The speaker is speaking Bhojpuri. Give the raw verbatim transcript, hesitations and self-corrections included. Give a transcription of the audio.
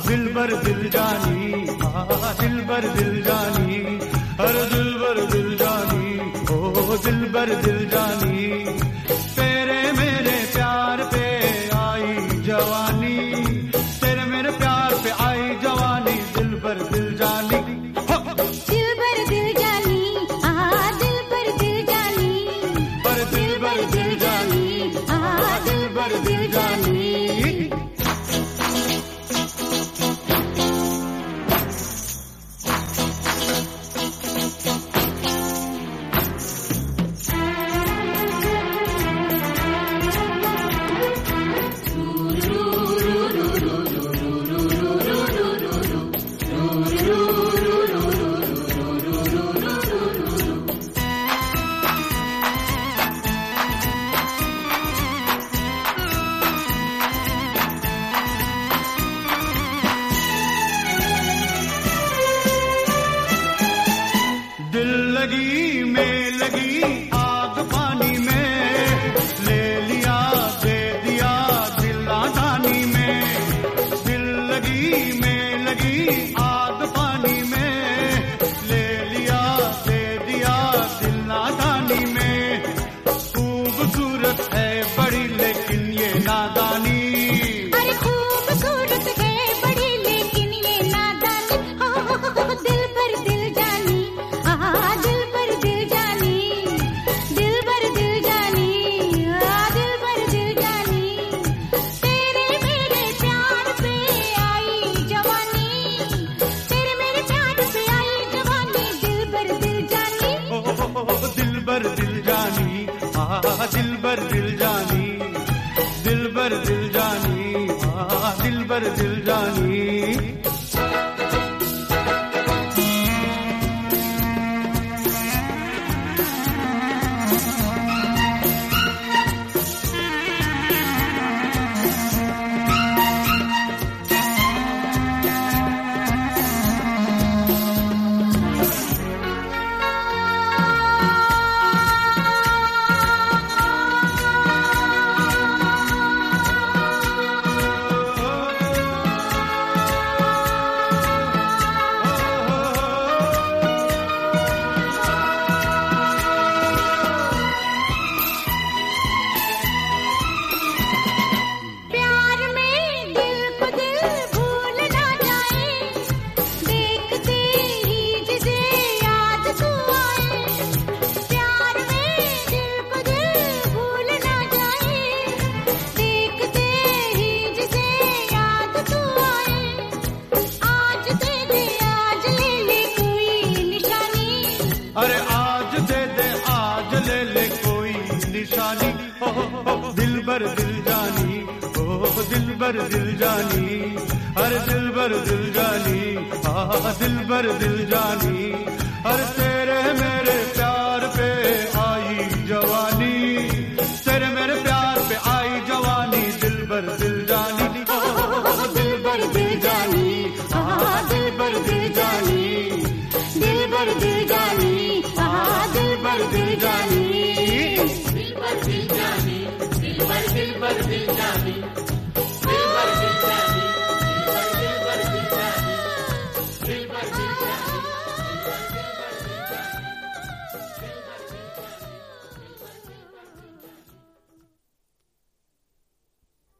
दिल बर दिल जानी, हाँ दिल बर दिल जानी, अरे दिल बर दिल जानी, ओ दिल बर दिल जानी, तेरे मेरे प्यार पे आई जवानी, तेरे मेरे प्यार पे आई जवानी, दिल बर दिल जानी, दिल बर दिल जानी, हाँ दिल बर दिल जानी, पर दिल बर दिल जानी, हाँ दिल बर दिल जानी। दिल लगी में लगी आग पानी में, ले लिया दे दिया दिल नादानी में, दिल लगी में लगी आग पानी में, ले लिया दे दिया दिल नादानी में, खूबसूरत है बड़ी लेकिन ये नादानी, अरे खूबसूरत है बड़ी लेकिन ये नादानी, हाँ दिल पर दिल जानी, हाँ दिल पर दिल जानी, दिल पर दिल जानी, हाँ दिल पर दिल जानी, तेरे मेरे प्यार पे आई जवानी, तेरे मेरे प्यार पे आई जवानी, दिल पर दिल जानी, ओ दिल बर दिल जानी, हाँ दिल बर दिल जानी, दिल बर दिल जानी, हाँ दिल बर दिल जानी। अरे आज दे दे आज ले ले कोई निशानी, ओ दिल बर दिल जानी, ओ दिल बर दिल जानी, अरे दिल बर दिल जानी, हाँ दिल बर दिल जानी, अरे तेरे मेरे प्यार पे आई जवानी, तेरे मेरे प्यार पे आई जवानी, दिल बर दिल जानी।